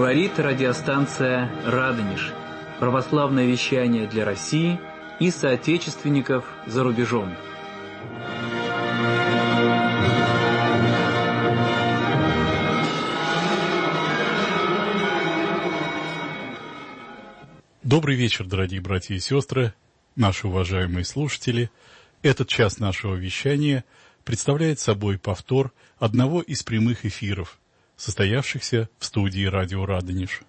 Говорит радиостанция «Радонеж». Православное вещание для России и соотечественников за рубежом. Добрый вечер, дорогие братья и сестры, наши уважаемые слушатели. Этот час нашего вещания представляет собой повтор одного из прямых эфиров, состоявшихся в студии радио «Радонеж».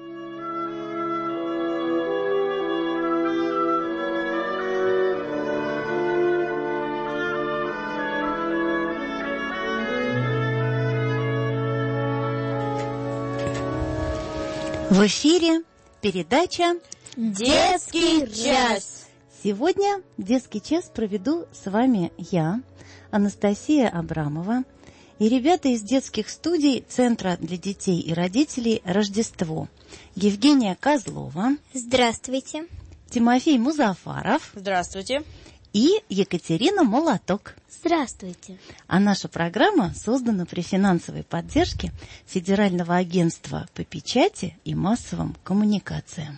В эфире передача «Детский час». Сегодня детский час проведу с вами я, Анастасия Абрамова, и ребята из детских студий Центра для детей и родителей «Рождество». Евгения Козлова. Здравствуйте. Тимофей Музафаров. Здравствуйте. И Екатерина Молоток. Здравствуйте. А наша программа создана при финансовой поддержке Федерального агентства по печати и массовым коммуникациям.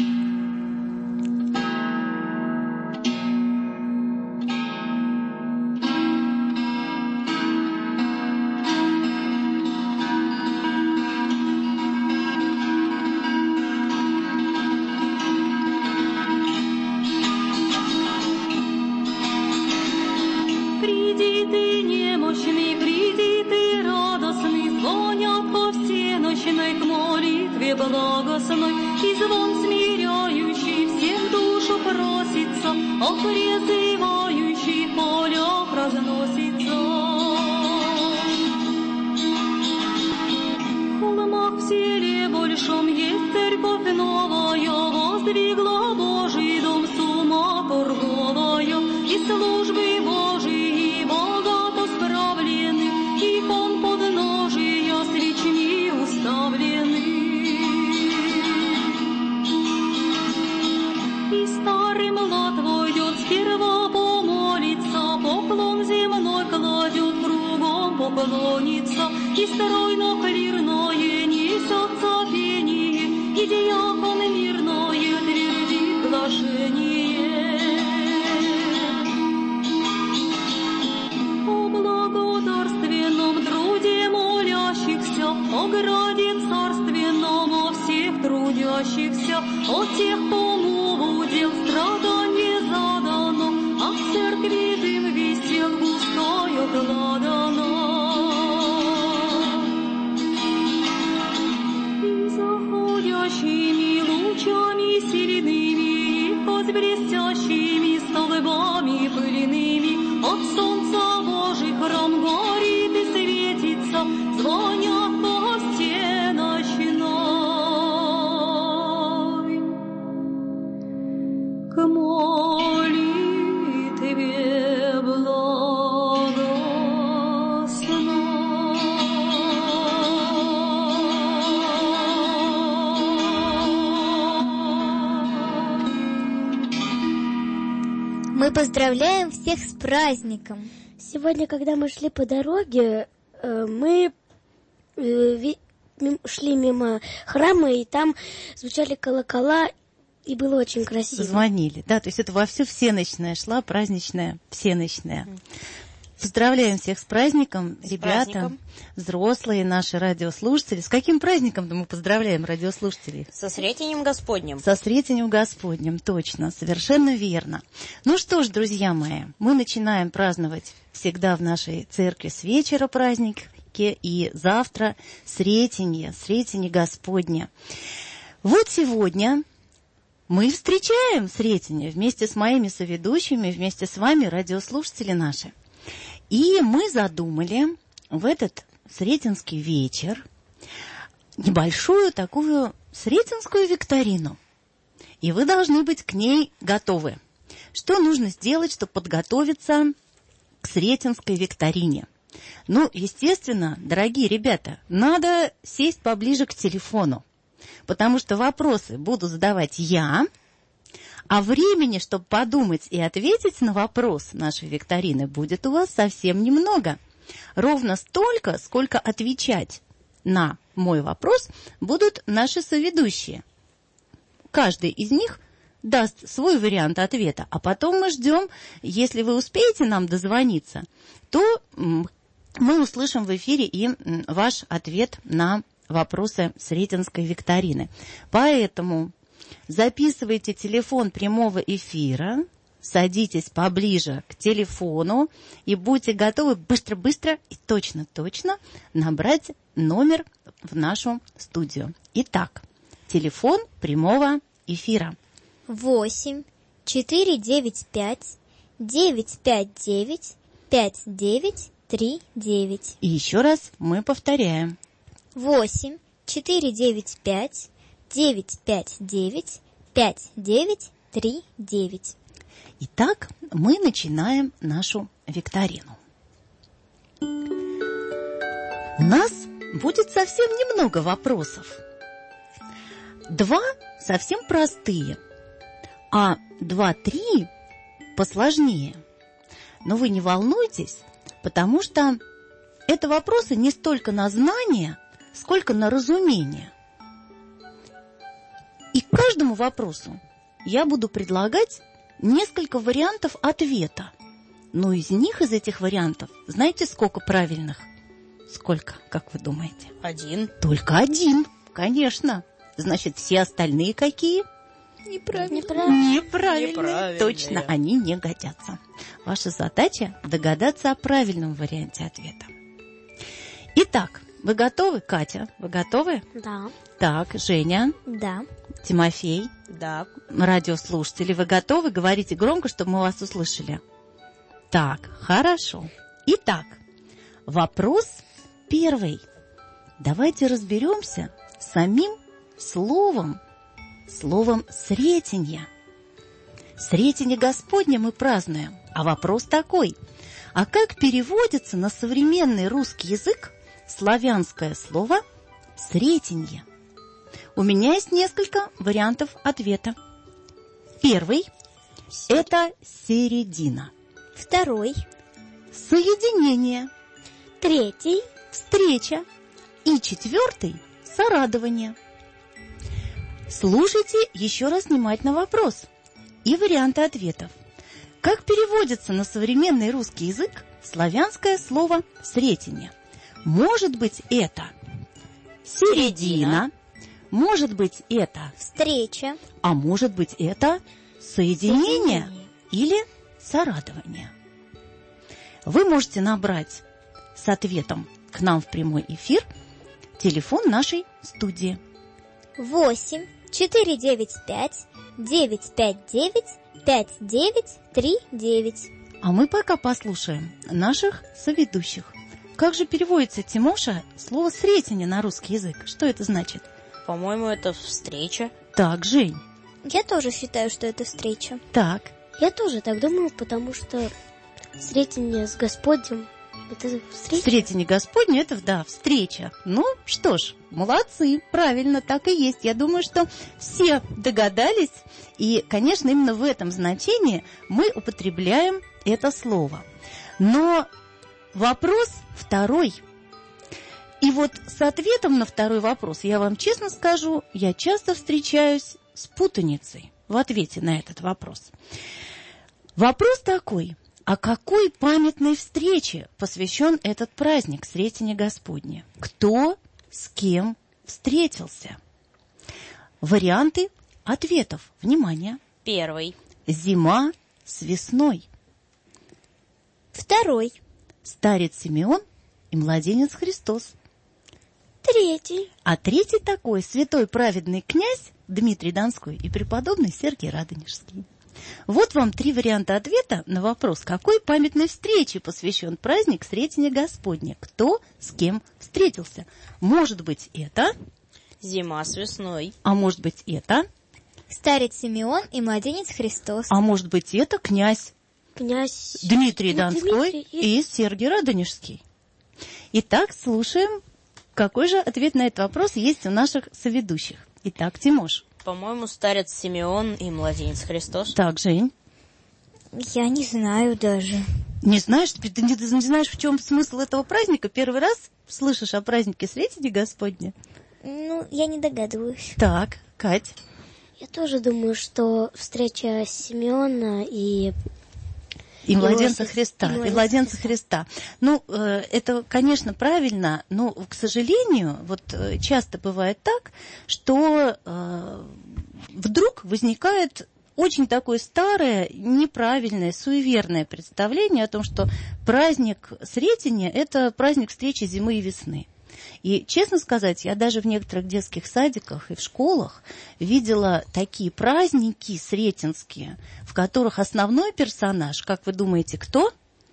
Благостной и звон смиряющий всех душу просится, о призывающий в полях разносится. В холмах в селе большом есть церковь новая, воздвигла Божий дом сумма торговая, и службы Божии богато справлены, икон подножия свечми уставлены. И старый млад войдет, сперва помолится, поклон земной кладет, кругом поклонится, и стройно клирное несется пение, и диакон мирное твердит глашение. О благодарственном труде молящихся, о граде царственном, о всех трудящихся, о тех, кому удел страдание задано, а в церкви дым висел густой окладано. И заходящими лучами сильными, и хоть блестящими столбами пыльными, от солнца Божий храм горит и светится, звонят гости ночной. К молитве Мы поздравляем всех с праздником. Сегодня, когда мы шли по дороге, мы шли мимо храма, и там звучали колокола, и было очень красиво. Звонили, да, то есть это вовсю всенощная шла, праздничная всенощная. Поздравляем всех с праздником, ребята, праздником. Взрослые наши радиослушатели. С каким праздником-то мы поздравляем радиослушателей? Со Сретенем Господним. Со Сретенем Господним, точно, совершенно верно. Ну что ж, друзья мои, мы начинаем праздновать всегда в нашей церкви с вечера праздники, и завтра Сретенье Господне. Вот сегодня мы встречаем Сретенье вместе с моими соведущими, вместе с вами, радиослушатели наши. И мы задумали в этот сретенский вечер небольшую такую сретенскую викторину. И вы должны быть к ней готовы. Что нужно сделать, чтобы подготовиться к сретенской викторине? Ну, естественно, дорогие ребята, надо сесть поближе к телефону, потому что вопросы буду задавать я, а времени, чтобы подумать и ответить на вопрос нашей викторины, будет у вас совсем немного. Ровно столько, сколько отвечать на мой вопрос будут наши соведущие. Каждый из них даст свой вариант ответа, а потом мы ждем, если вы успеете нам дозвониться, то мы услышим в эфире и ваш ответ на вопросы Сретенской викторины. Поэтому записывайте телефон прямого эфира, садитесь поближе к телефону и будьте готовы быстро-быстро и точно-точно набрать номер в нашу студию. Итак, телефон прямого эфира. 8-495-959-5939. И еще раз мы повторяем. 8-495-959-5939. Итак, мы начинаем нашу викторину. У нас будет совсем немного вопросов. 2 совсем простые, а 2-3 посложнее. Но вы не волнуйтесь, потому что это вопросы не столько на знание, сколько на разумение. И к каждому вопросу я буду предлагать несколько вариантов ответа. Но из этих вариантов, знаете, сколько правильных? Сколько, как вы думаете? 1. Только 1, конечно. Значит, все остальные какие? Неправильные. Точно, они не годятся. Ваша задача догадаться о правильном варианте ответа. Итак, вы готовы, Катя? Вы готовы? Да. Так, Женя. Да. Тимофей. Да. Радиослушатели, вы готовы? Говорите громко, чтобы мы вас услышали. Так, хорошо. Итак, вопрос первый. Давайте разберемся с самим словом «сретенье». Сретенье Господне мы празднуем. А вопрос такой. А как переводится на современный русский язык славянское слово «сретенье»? У меня есть несколько вариантов ответа. Первый – это середина. Второй. Соединение. Третий. Встреча. И четвертый – сорадование. Слушайте еще раз внимательно вопрос и варианты ответов. Как переводится на современный русский язык славянское слово «сретенье»? Может быть, это середина, может быть, это Встреча. а может быть, это соединение или сорадование. Вы можете набрать с ответом к нам в прямой эфир телефон нашей студии. 8-495-959-5939. А мы пока послушаем наших соведущих. Как же переводится, Тимоша, слово «сретенье» на русский язык? Что это значит? По-моему, это встреча. Так, Жень. Я тоже считаю, что это встреча. Так. Я тоже так думаю, потому что сретение с Господним — это встреча. Сретенье Господне – это, да, встреча. Ну, что ж, молодцы, правильно, так и есть. Я думаю, что все догадались. И, конечно, именно в этом значении мы употребляем это слово. Но вопрос второй. И вот с ответом на второй вопрос, я вам честно скажу, я часто встречаюсь с путаницей в ответе на этот вопрос. Вопрос такой. А какой памятной встрече посвящен этот праздник Сретение Господне? Кто с кем встретился? Варианты ответов. Внимание. 1. Зима с весной. Второй. Старец Симеон и младенец Христос. Третий. А третий такой святой праведный князь Дмитрий Донской и преподобный Сергий Радонежский. Вот вам 3 варианта ответа на вопрос, какой памятной встрече посвящен праздник Сретения Господня. Кто с кем встретился? Может быть, это... Зима с весной. А может быть, это... Старец Симеон и младенец Христос. А может быть, это князь Дмитрий Донской Дмитрий и Сергий Радонежский. Итак, слушаем, какой же ответ на этот вопрос есть у наших соведущих. Итак, Тимош. По-моему, старец Симеон и младенец Христос. Так, Жень. Я не знаю даже. Не знаешь? Ты не знаешь, в чем смысл этого праздника? Первый раз слышишь о празднике Сретения Господня? Ну, я не догадываюсь. Так, Кать. Я тоже думаю, что встреча Симеона и младенца Иосиф, Христа. и И младенца Христа. Ну, это, конечно, правильно, но, к сожалению, вот часто бывает так, что вдруг возникает очень такое старое, неправильное, суеверное представление о том, что праздник Сретения – это праздник встречи зимы и весны. И, честно сказать, я даже в некоторых детских садиках и в школах видела такие праздники сретенские, в которых основной персонаж, как вы думаете, кто?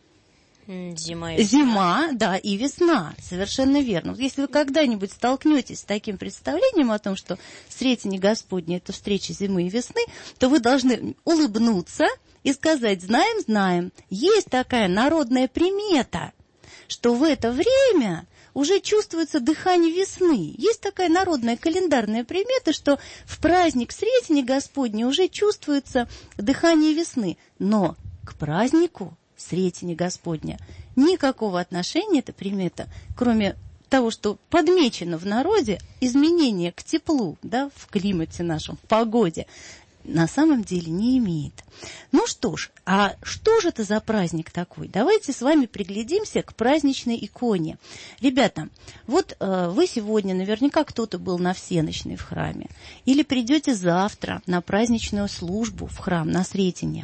Зима и весна. Зима, да, и весна, совершенно верно. Вот если вы когда-нибудь столкнетесь с таким представлением о том, что Сретение Господне – это встреча зимы и весны, то вы должны улыбнуться и сказать: знаем, есть такая народная примета, что в это время уже чувствуется дыхание весны. Есть такая народная календарная примета, что в праздник Сретения Господня уже чувствуется дыхание весны. Но к празднику Сретения Господня никакого отношения эта примета, кроме того, что подмечено в народе изменение к теплу, да, в климате нашем, в погоде, на самом деле не имеет. Ну что ж, а что же это за праздник такой? Давайте с вами приглядимся к праздничной иконе. Ребята, вот вы сегодня, наверняка кто-то был на всенощной в храме, или придете завтра на праздничную службу в храм, на Сретение.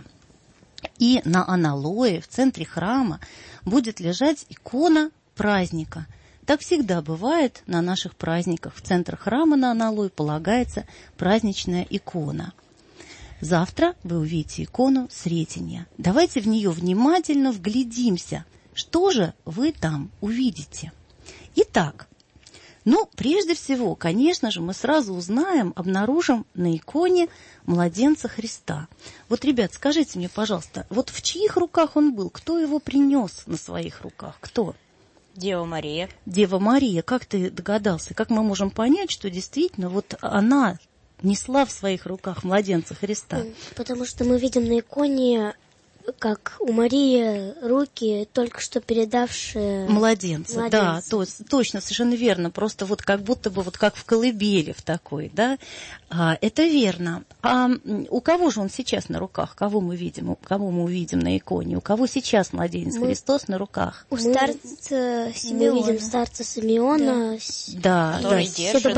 И на аналое в центре храма будет лежать икона праздника. Так всегда бывает на наших праздниках. В центр храма на аналое полагается праздничная икона. Завтра вы увидите икону Сретения. Давайте в нее внимательно вглядимся. Что же вы там увидите? Итак, прежде всего, конечно же, мы сразу узнаем, обнаружим на иконе младенца Христа. Вот, ребят, скажите мне, пожалуйста, вот в чьих руках он был? Кто его принес на своих руках? Кто? Дева Мария. Дева Мария. Как ты догадался? Как мы можем понять, что действительно вот она несла в своих руках младенца Христа? Потому что мы видим на иконе, как у Марии руки, только что передавшие младенца. Да, точно, совершенно верно. Просто вот как будто бы вот как в колыбели в такой, да. Это верно. А у кого же он сейчас на руках? Кого мы видим? Кого мы увидим на иконе? У кого сейчас младенец Христос на руках? У старца Симеона. Мы видим старца Симеона. Да, который держит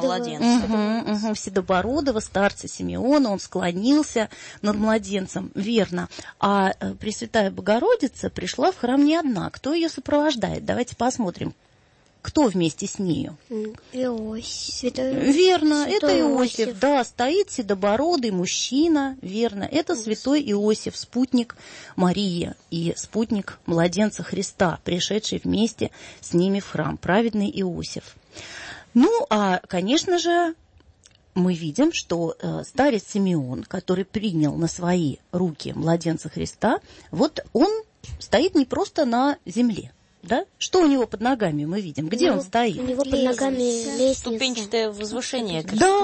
младенца. Седобородого старца Симеона. Он склонился над младенцем. Верно. А Пресвятая Богородица пришла в храм не одна. Кто ее сопровождает? Давайте посмотрим. Кто вместе с нею? Иосиф. Верно, это Иосиф. Да, стоит седобородый мужчина. Верно, это святой Иосиф, спутник Марии и спутник младенца Христа, пришедший вместе с ними в храм. Праведный Иосиф. Конечно же, мы видим, что старец Симеон, который принял на свои руки младенца Христа, вот он стоит не просто на земле. Да? Что у него под ногами мы видим? Где он стоит? У него под ногами лестница. Ступенчатое возвышение.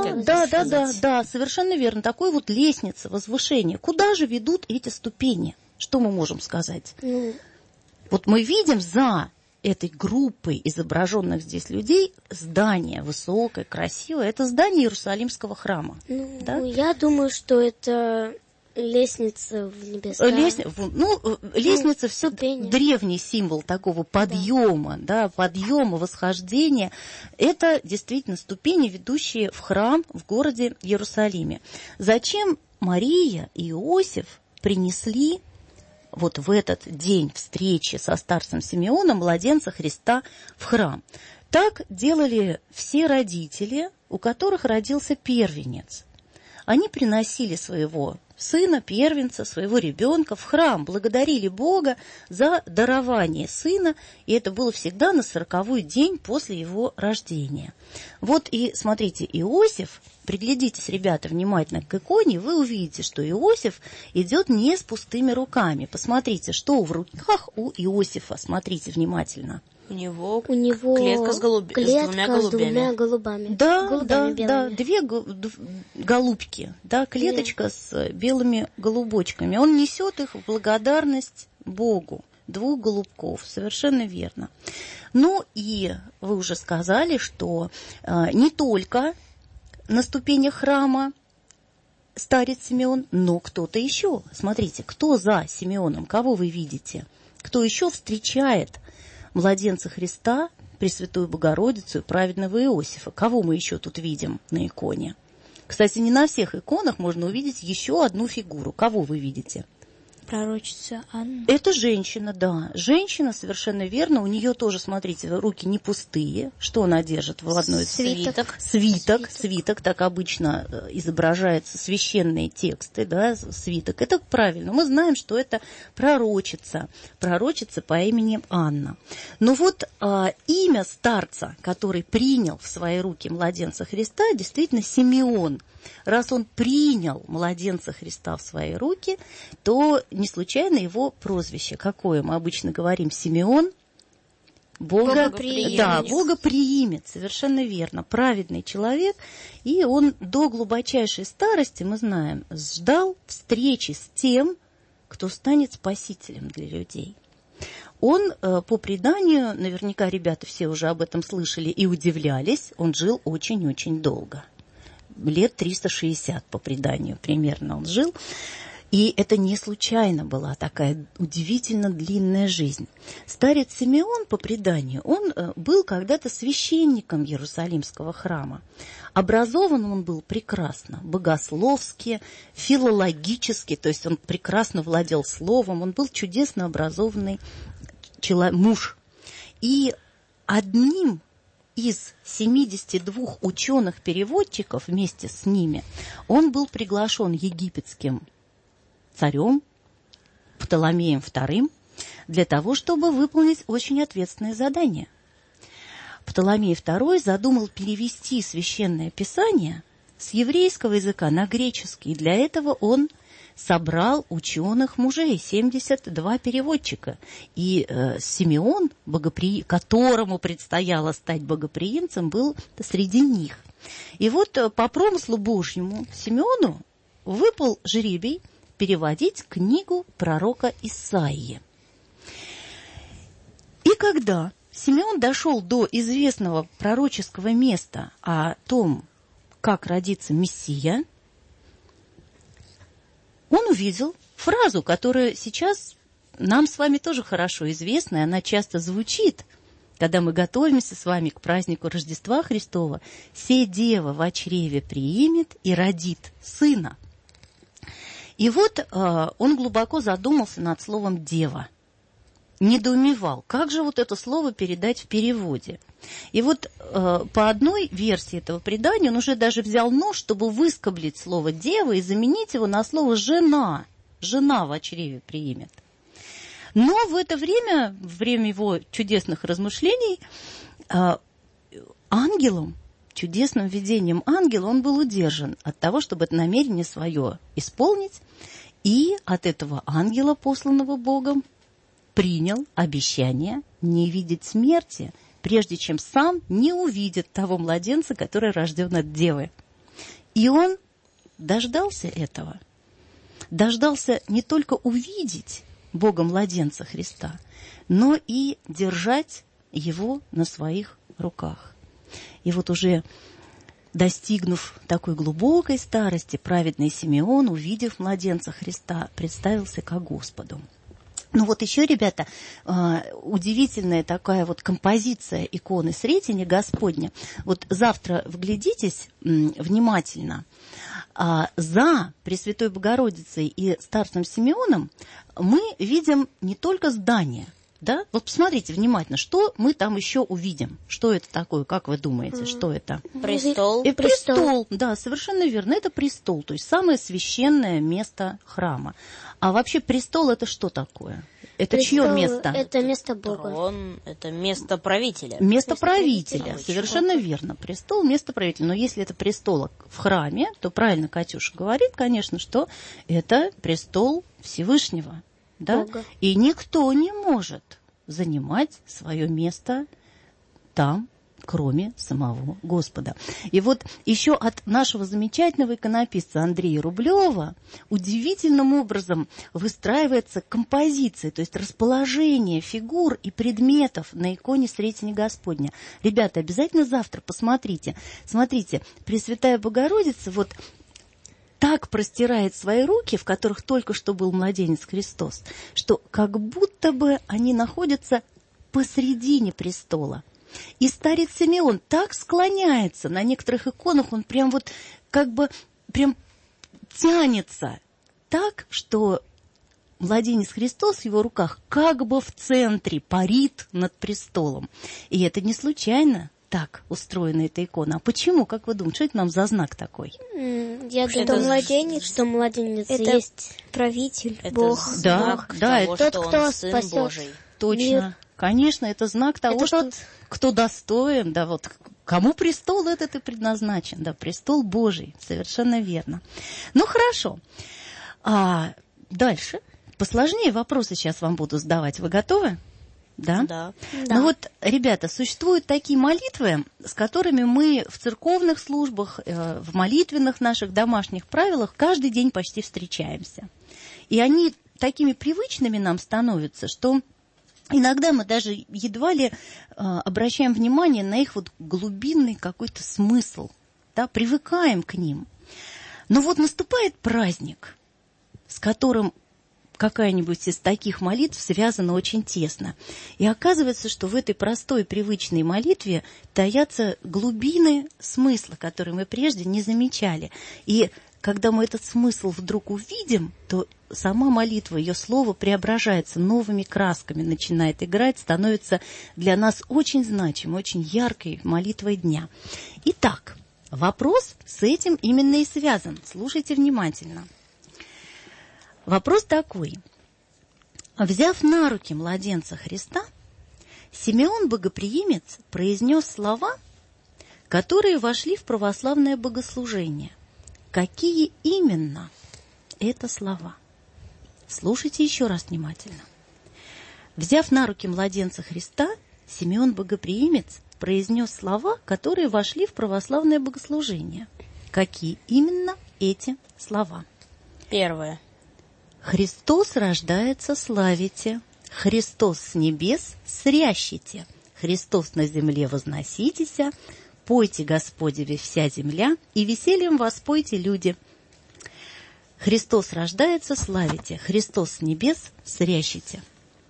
Да, совершенно верно. Такой вот лестница, возвышение. Куда же ведут эти ступени? Что мы можем сказать? Вот мы видим за этой группой изображенных здесь людей здание высокое, красивое. Это здание Иерусалимского храма. Да? Я думаю, что это лестница в небеса. Лестница все древний символ такого подъема, да, подъема, восхождения. Это действительно ступени, ведущие в храм в городе Иерусалиме. Зачем Мария и Иосиф принесли вот в этот день встречи со старцем Симеоном младенца Христа в храм? Так делали все родители, у которых родился первенец. Они приносили своего сына, первенца, своего ребенка в храм, благодарили Бога за дарование сына, и это было всегда на 40-й день после его рождения. Вот и смотрите, Иосиф, приглядитесь, ребята, внимательно к иконе, вы увидите, что Иосиф идет не с пустыми руками. Посмотрите, что в руках у Иосифа, смотрите внимательно. У него клетка с двумя голубями. Да, Голубями да, белыми. две голубки, да, клеточка с белыми голубочками. Он несет их в благодарность Богу. 2 голубков, совершенно верно. Ну и вы уже сказали, что не только на ступенях храма старец Симеон, но кто-то еще. Смотрите, кто за Симеоном, кого вы видите? Кто еще встречает младенца Христа, Пресвятую Богородицу и праведного Иосифа? Кого мы еще тут видим на иконе? Кстати, не на всех иконах можно увидеть еще одну фигуру. Кого вы видите? Пророчица Анна. Это женщина, да. Женщина, совершенно верно. У нее тоже, смотрите, руки не пустые. Что она держит в одной? Свиток. Так обычно изображаются священные тексты, да, свиток. Это правильно. Мы знаем, что это пророчица по имени Анна. Но вот имя старца, который принял в свои руки младенца Христа, действительно Симеон. Раз он принял младенца Христа в свои руки, то не случайно его прозвище. Какое мы обычно говорим? Симеон? Богоприимец. Да, богоприимец, совершенно верно. Праведный человек. И он до глубочайшей старости, мы знаем, ждал встречи с тем, кто станет спасителем для людей. Он, по преданию, наверняка ребята все уже об этом слышали и удивлялись, он жил очень-очень долго. Лет 360, по преданию, примерно он жил. И это не случайно была такая удивительно длинная жизнь. Старец Симеон, по преданию, он был когда-то священником Иерусалимского храма. Образован он был прекрасно, богословски, филологически, то есть он прекрасно владел словом, он был чудесно образованный муж. И одним из 72 ученых-переводчиков вместе с ними он был приглашен египетским царем Птоломеем II для того, чтобы выполнить очень ответственное задание. Птоломей II задумал перевести Священное Писание с еврейского языка на греческий. И для этого он собрал ученых мужей, 72 переводчика. И Симеон, которому предстояло стать богоприимцем, был среди них. И вот по промыслу Божьему Симеону выпал жребий переводить книгу пророка Исаии. И когда Симеон дошел до известного пророческого места о том, как родится Мессия, он увидел фразу, которая сейчас нам с вами тоже хорошо известна, и она часто звучит, когда мы готовимся с вами к празднику Рождества Христова. «Се дева во чреве приимет и родит сына». И вот он глубоко задумался над словом «дева». Недоумевал, как же вот это слово передать в переводе. И вот по одной версии этого предания он уже даже взял нож, чтобы выскоблить слово «дева» и заменить его на слово «жена». «Жена во чреве приимет». Но в это время, время его чудесных размышлений, ангелом, чудесным видением ангела, он был удержан от того, чтобы это намерение свое исполнить, и от этого ангела, посланного Богом, принял обещание не видеть смерти, прежде чем сам не увидит того младенца, который рожден от девы. И он дождался этого. Дождался не только увидеть Бога-младенца Христа, но и держать его на своих руках. И вот уже достигнув такой глубокой старости, праведный Симеон, увидев младенца Христа, представился ко Господу. Ну вот еще, ребята, удивительная такая вот композиция иконы Сретения Господня. Вот завтра вглядитесь внимательно. За Пресвятой Богородицей и старцем Симеоном мы видим не только здание, да? Вот посмотрите внимательно, что мы там еще увидим. Что это такое, как вы думаете, что это? Престол. Престол, да, совершенно верно. Это престол, то есть самое священное место храма. А вообще престол — это что такое? Это Престол, чье место? Это место Бога. Трон — это место правителя. Место правителя, совершенно верно. Престол — место правителя. Но если это престол в храме, то правильно Катюша говорит, конечно, что это престол Всевышнего. Да? Бога. И никто не может занимать свое место там, кроме самого Господа. И вот еще от нашего замечательного иконописца Андрея Рублева удивительным образом выстраивается композиция, то есть расположение фигур и предметов на иконе Сретения Господня. Ребята, обязательно завтра посмотрите. Смотрите, Пресвятая Богородица вот так простирает свои руки, в которых только что был младенец Христос, что как будто бы они находятся посредине престола. И старец Симеон так склоняется, на некоторых иконах он прям вот как бы прям тянется так, что младенец Христос в его руках как бы в центре парит над престолом. И это не случайно так устроена эта икона. А почему, как вы думаете, что это нам за знак такой? Я думаю, что младенец это есть правитель, это Бог. Да, того, это тот, кто Сын спасет Божий. Точно. Мир. Конечно, это знак того, это что тот... кто достоин, да, вот кому престол этот и предназначен, да, престол Божий, совершенно верно. Ну, хорошо. А дальше, посложнее вопросы сейчас вам буду задавать. Вы готовы? Да? Да. Ну вот, ребята, существуют такие молитвы, с которыми мы в церковных службах, в молитвенных наших домашних правилах каждый день почти встречаемся. И они такими привычными нам становятся, что иногда мы даже едва ли обращаем внимание на их вот глубинный какой-то смысл, да, привыкаем к ним. Но вот наступает праздник, с которым какая-нибудь из таких молитв связана очень тесно. И оказывается, что в этой простой привычной молитве таятся глубины смысла, которые мы прежде не замечали. И когда мы этот смысл вдруг увидим, то сама молитва, ее слово преображается, новыми красками начинает играть, становится для нас очень значимой, очень яркой молитвой дня. Итак, вопрос с этим именно и связан. Слушайте внимательно. Вопрос такой. Взяв на руки младенца Христа, Симеон Богоприимец произнес слова, которые вошли в православное богослужение. Какие именно это слова? Слушайте еще раз внимательно. Взяв на руки младенца Христа, Симеон Богоприимец произнес слова, которые вошли в православное богослужение. Какие именно эти слова? Первое. Христос рождается, славите, Христос с небес срящите, Христос на земле возноситеся, пойте Господеве вся земля, и весельем воспойте люди. Христос рождается, славите, Христос с небес срящите.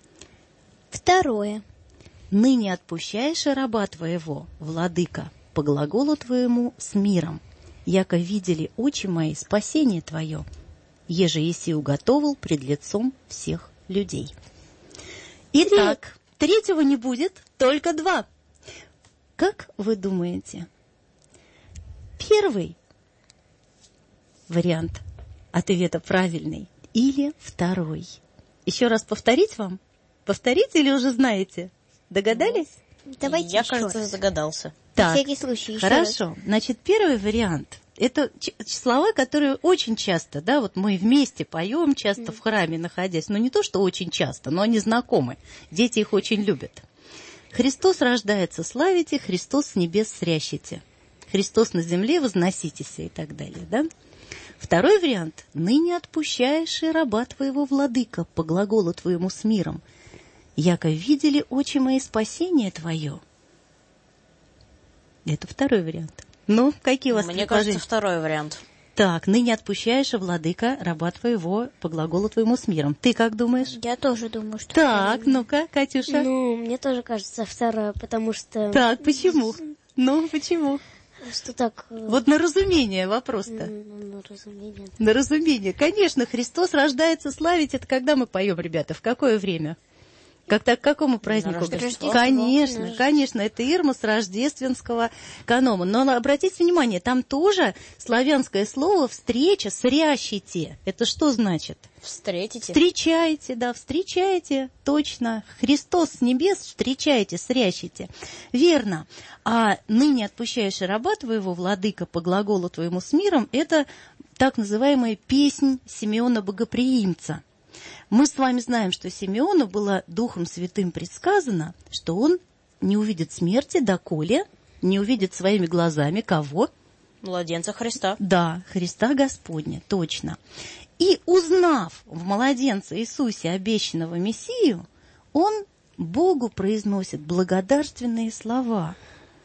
Второе. Ныне отпущаешь раба твоего, владыка, по глаголу твоему с миром, яко видели очи мои спасение твое, еже еси уготовил пред лицом всех людей. Итак, третьего не будет, только два. Как вы думаете, первый вариант ответа правильный или второй? Еще раз повторить вам? Повторите или уже знаете? Догадались? Давайте Я, еще кажется, раз. загадался. Так, На всякий случай, еще хорошо. раз. Значит, первый вариант – это слова, которые очень часто, да, вот мы вместе поем, часто в храме находясь, но не то, что очень часто, но они знакомы, дети их очень любят. Христос рождается, славите, Христос с небес срящите, Христос на земле возноситесь и так далее, да? Второй вариант – ныне отпущаешь и раба твоего, владыка, по глаголу твоему с миром, яко видели очи мои спасение твое. Это второй вариант. Ну, какие у вас Мне предположения? кажется, второй вариант. Так, ныне отпущаешь, владыка, раба твоего, по глаголу твоему с миром. Ты как думаешь? Я тоже думаю, что... Так, ну-ка, Катюша. Ну, мне тоже кажется второе, потому что... Так, почему? Ну, почему? Что так... Вот на разумение вопрос-то. Ну, разумение. На разумение. Конечно, Христос рождается, славить, это когда мы поем, ребята, в какое время? Как-то к какому празднику? Рождество. Конечно, конечно, это Ирмус рождественского канона. Но обратите внимание, там тоже славянское слово «встреча», «срящите». Это что значит? Встретите. Встречайте, да, встречайте, точно. Христос с небес встречайте, срящите. Верно. А ныне отпущаешь раба твоего, владыка, по глаголу твоему с миром, это так называемая песнь Симеона Богоприимца. Мы с вами знаем, что Симеону было Духом Святым предсказано, что он не увидит смерти, доколе не увидит своими глазами кого? Младенца Христа. Да, Христа Господня, точно. И узнав в младенце Иисусе обещанного Мессию, он Богу произносит благодарственные слова.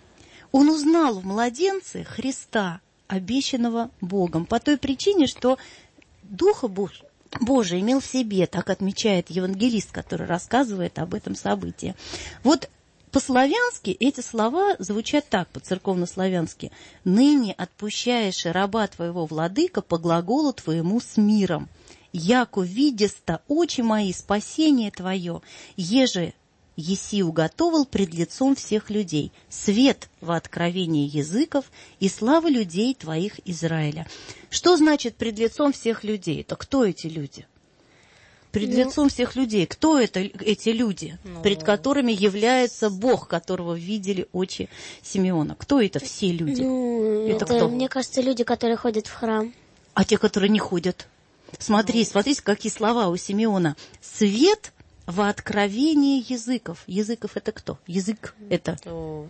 Он узнал в младенце Христа, обещанного Богом, по той причине, что Духа Божия имел в себе, так отмечает евангелист, который рассказывает об этом событии. Вот по-славянски эти слова звучат так, по-церковно-славянски. «Ныне отпущаешь раба твоего, владыка, по глаголу твоему с миром. Яко видеста очи мои спасение твое, еже еси уготовал пред лицом всех людей, свет во откровении языков и слава людей твоих Израиля». Что значит пред лицом всех людей? Это кто эти люди? Пред лицом всех людей. Кто эти люди, пред которыми является Бог, которого видели очи Симеона? Кто это все люди? Это кто? Мне кажется, люди, которые ходят в храм. А те, которые не ходят? Смотрите, какие слова у Симеона. Свет во откровении языков. Языков это кто? Язык это?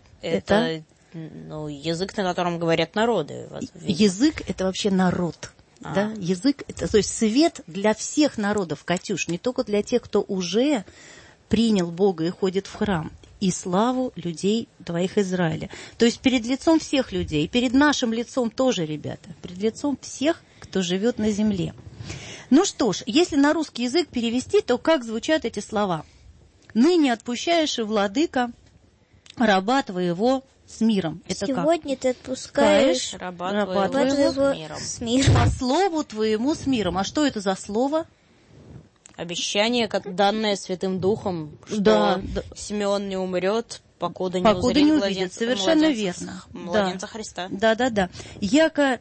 Это язык, на котором говорят народы. Язык это вообще народ. Да? Язык это, то есть свет для всех народов, Катюш, не только для тех, кто уже принял Бога и ходит в храм. И славу людей твоих Израиля. То есть перед лицом всех людей, и перед нашим лицом тоже, ребята, перед лицом всех, кто живет на земле. Ну что ж, если на русский язык перевести, то как звучат эти слова? «Ныне отпущаешь, и владыка, раба твоего с миром». Это сегодня как? Ты отпускаешь раба твоего с миром. По слову твоему с миром. А что это за слово? Обещание, данное Святым Духом, что Симеон не умрет, покуда не увидит. Совершенно верно. Младенца Христа. Да. Яко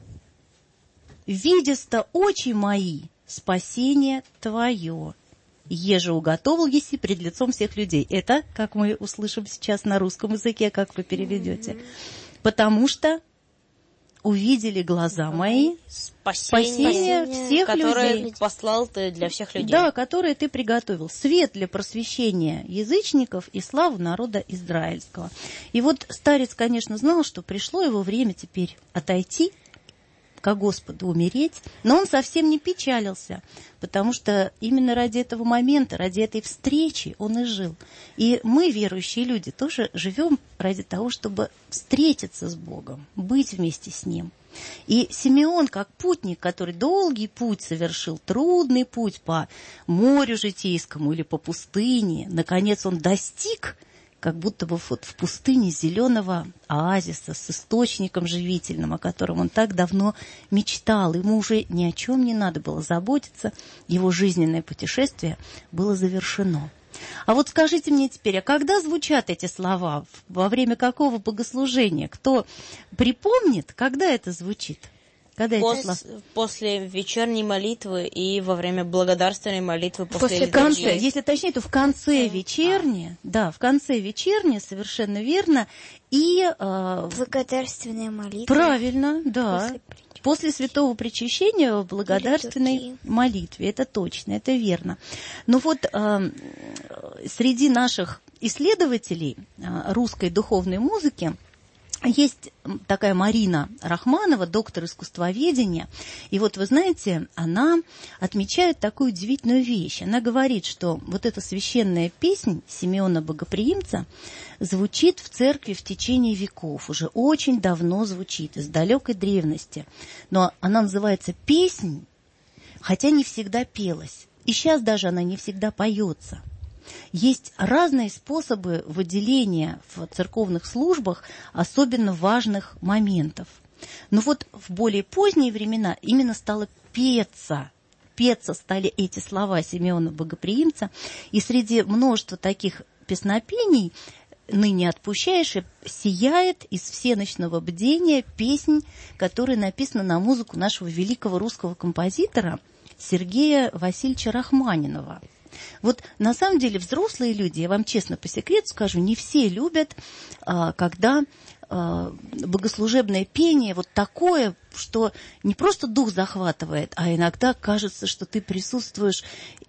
видеста очи мои спасение твое, еже уготовил еси пред лицом всех людей. Это, как мы услышим сейчас на русском языке, как вы переведете. Потому что увидели глаза мои спасение всех людей. Которое послал ты для всех людей. Да, которое ты приготовил. Свет для просвещения язычников и славу народа израильского. И вот старец, конечно, знал, что пришло его время теперь отойти ко Господу, умереть, но он совсем не печалился, потому что именно ради этого момента, ради этой встречи он и жил. И мы, верующие люди, тоже живем ради того, чтобы встретиться с Богом, быть вместе с Ним. И Симеон, как путник, который долгий путь совершил, трудный путь по морю житейскому или по пустыне, наконец он достиг как будто бы вот в пустыне зеленого оазиса с источником живительным, о котором он так давно мечтал. Ему уже ни о чем не надо было заботиться. Его жизненное путешествие было завершено. А вот скажите мне теперь, а когда звучат эти слова? Во время какого богослужения? Кто припомнит, когда это звучит? После вечерней молитвы и во время благодарственной молитвы после конца, если точнее, то в конце вечерней, в конце вечерней, совершенно верно, и благодарственная молитва. Правильно, да. После святого причащения в благодарственной молитве, это точно, это верно. Но вот среди наших исследователей русской духовной музыки есть такая Марина Рахманова, доктор искусствоведения, и вот вы знаете, она отмечает такую удивительную вещь. Она говорит, что вот эта священная песнь Симеона Богоприимца звучит в церкви в течение веков, уже очень давно звучит, из далекой древности. Но она называется «Песнь», хотя не всегда пелась, и сейчас даже она не всегда поется. Есть разные способы выделения в церковных службах особенно важных моментов. Но вот в более поздние времена именно стало петься стали эти слова Симеона Богоприимца, и среди множества таких песнопений «Ныне отпущаешь» сияет из всеночного бдения песнь, которая написана на музыку нашего великого русского композитора Сергея Васильевича Рахманинова. Вот на самом деле взрослые люди, я вам честно по секрету скажу, не все любят, когда богослужебное пение вот такое, что не просто дух захватывает, а иногда кажется, что ты присутствуешь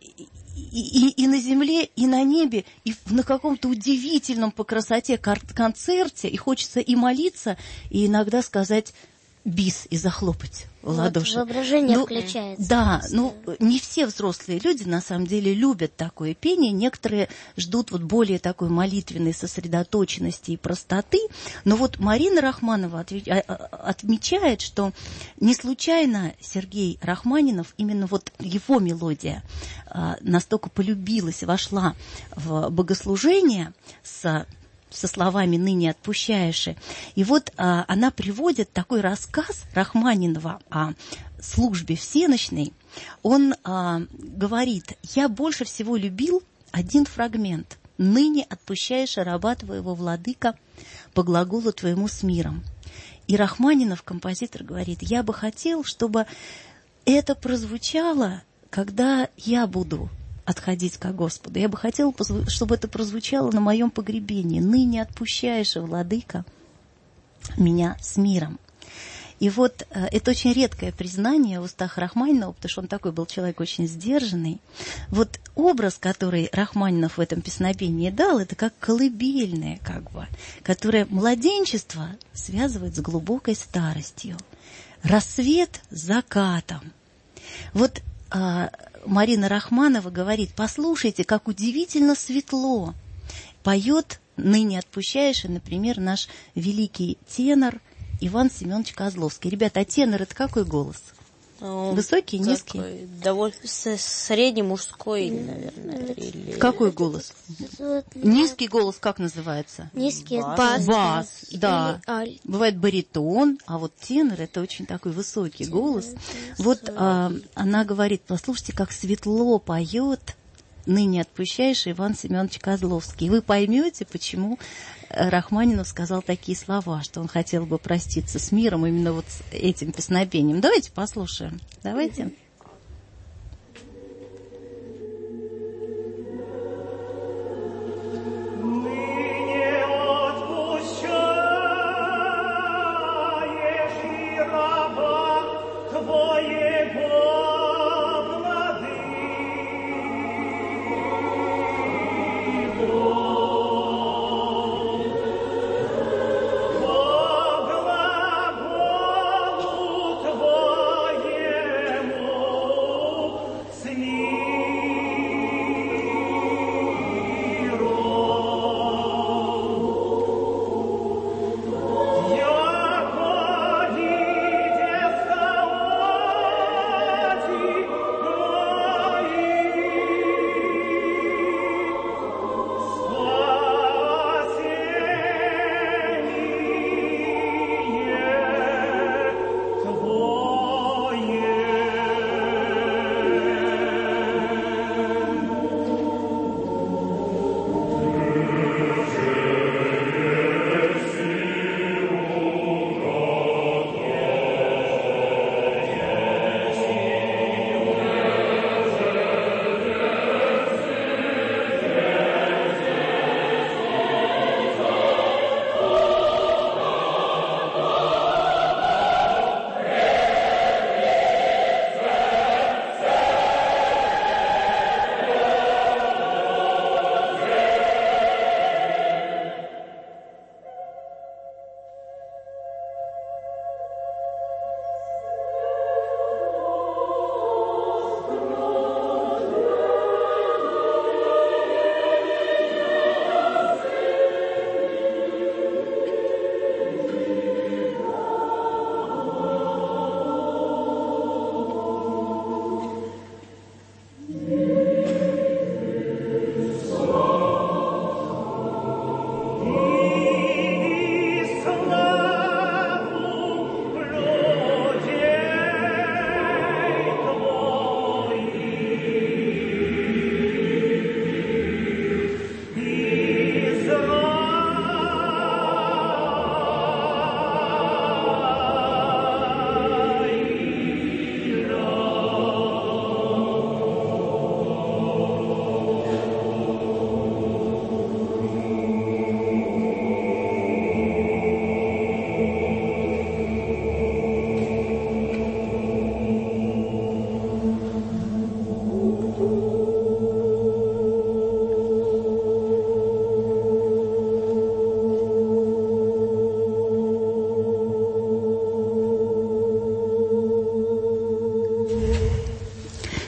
и на земле, и на небе, и на каком-то удивительном по красоте концерте, и хочется и молиться, и иногда сказать бис и захлопать в ладоши. Воображение включается. Да, не все взрослые люди на самом деле любят такое пение. Некоторые ждут вот более такой молитвенной сосредоточенности и простоты. Но вот Марина Рахманова отмечает, что не случайно Сергей Рахманинов, именно вот его мелодия настолько полюбилась, вошла в богослужение со словами «ныне отпущаешь». И вот она приводит такой рассказ Рахманинова о службе всенощной. Он говорит: «Я больше всего любил один фрагмент. Ныне отпущаешь раба твоего, владыка, по глаголу твоему с миром». И Рахманинов, композитор, говорит: «Я бы хотел, чтобы это прозвучало, когда я буду отходить ко Господу. Я бы хотела, чтобы это прозвучало на моем погребении. Ныне отпущаешь, владыка, меня с миром». И вот это очень редкое признание в устах Рахманинова, потому что он такой был человек очень сдержанный. Вот образ, который Рахманинов в этом песнопении дал, это как колыбельное, которое младенчество связывает с глубокой старостью. Рассвет с закатом. Вот Марина Рахманова говорит: послушайте, как удивительно светло поет «Ныне отпущаешь», например, наш великий тенор Иван Семенович Козловский. Ребята, а тенор — это какой голос? Высокий, низкий? Довольно средний, мужской, наверное. Или... Какой голос? Низкий голос как называется? Низкий бас. Бас, да. Аль. Бывает баритон, а вот тенор — это очень такой высокий голос. Вот она говорит: послушайте, как светло поет «Ныне отпущаешь» Иван Семенович Козловский. И вы поймете, почему Рахманинов сказал такие слова, что он хотел бы проститься с миром именно вот с этим песнопением. Давайте послушаем. Давайте. Твоему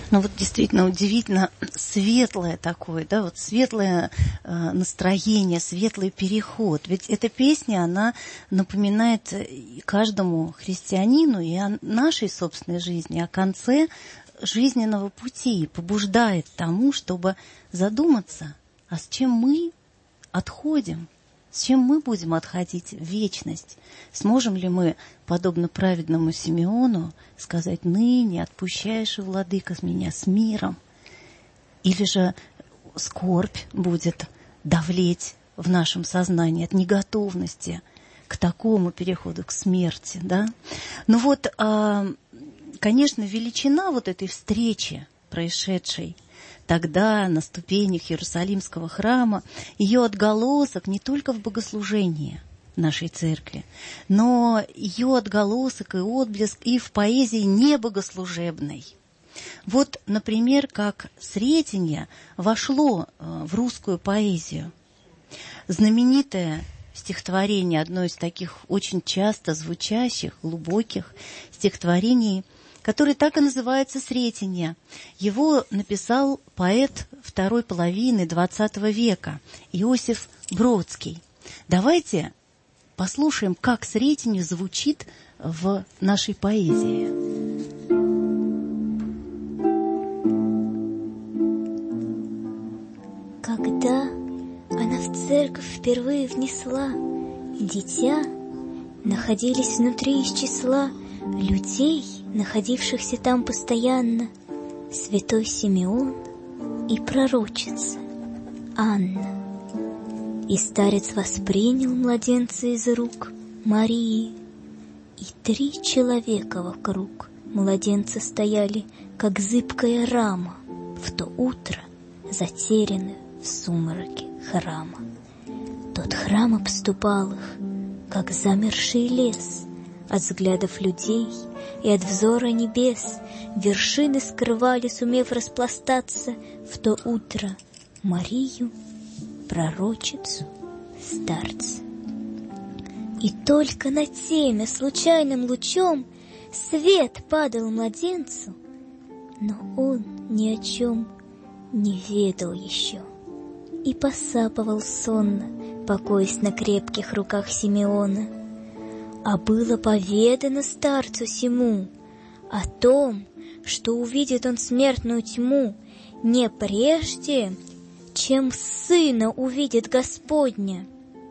Ну вот действительно удивительно светлое такое, да, вот светлое настроение, светлый переход. Ведь эта песня, она напоминает каждому христианину и о нашей собственной жизни, о конце жизненного пути, побуждает тому, чтобы задуматься, а с чем мы отходим, с чем мы будем отходить в вечность. Сможем ли мы, подобно праведному Симеону, сказать: «Ныне отпущаешь, владыка, меня с миром»? Или же скорбь будет давлеть в нашем сознании от неготовности к такому переходу, к смерти, да? Ну вот, конечно, величина вот этой встречи, происшедшей тогда на ступенях Иерусалимского храма, ее отголосок не только в богослужении нашей церкви, но ее отголосок и отблеск и в поэзии небогослужебной. Вот, например, как Сретенье вошло в русскую поэзию. Знаменитое стихотворение, одно из таких очень часто звучащих, глубоких стихотворений, который так и называется «Сретенье». Его написал поэт второй половины XX века Иосиф Бродский. Давайте послушаем, как «Сретенье» звучит в нашей поэзии. Когда она в церковь впервые внесла дитя, находились внутри из числа людей, находившихся там постоянно, святой Симеон и пророчица Анна. И старец воспринял младенца из рук Марии, и 3 человека вокруг младенца стояли, как зыбкая рама, в то утро затеряны в сумраке храма. Тот храм обступал их, как замерший лес, от взглядов людей и от взора небес. Вершины скрывали, сумев распластаться в то утро Марию, пророчицу, старца. И только на теме случайным лучом свет падал младенцу, но он ни о чем не ведал еще и посапывал сонно, покоясь на крепких руках Симеона. А было поведано старцу сему о том, что увидит он смертную тьму не прежде, чем сына увидит Господня.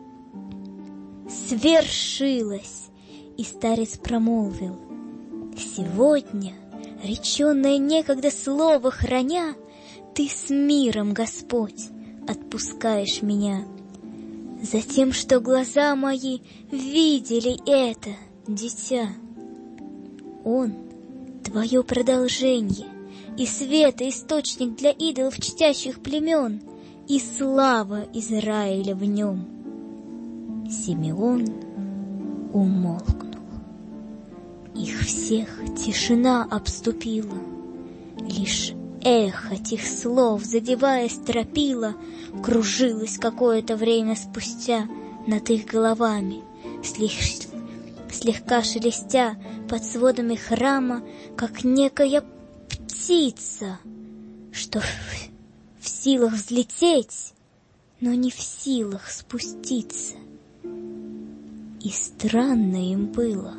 Свершилось, и старец промолвил: сегодня, реченное некогда слово храня, ты с миром, Господь, отпускаешь меня. Затем, что глаза мои видели это, дитя. Он — твое продолжение, и свет, и источник для идолов чтящих племен, и слава Израиля в нем. Симеон умолкнул. Их всех тишина обступила, лишь эхо тех слов, задеваясь, торопило, кружилось какое-то время спустя над их головами, слегка шелестя под сводами храма, как некая птица, что в силах взлететь, но не в силах спуститься. И странно им было.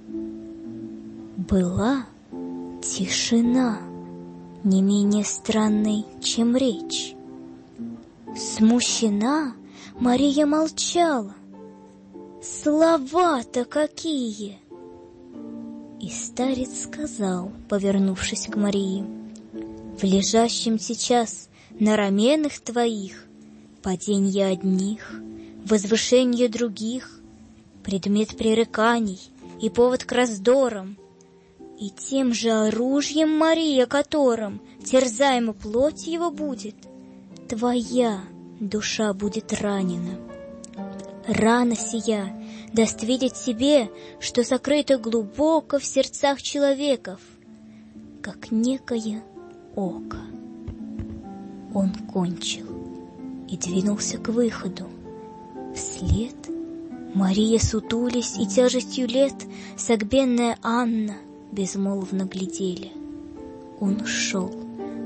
Была тишина, не менее странной, чем речь. Смущена, Мария молчала. Слова-то какие! И старец сказал, повернувшись к Марии: в лежащем сейчас на раменах твоих паденье одних, возвышение других, предмет пререканий и повод к раздорам, и тем же оружием, Мария, которым терзаема плоть его будет, твоя душа будет ранена. Рана сия даст видеть себе, что сокрыто глубоко в сердцах человеков, как некое око. Он кончил и двинулся к выходу. Вслед Мария, сутулясь и тяжестью лет, согбенная Анна безмолвно глядели. Он ушел,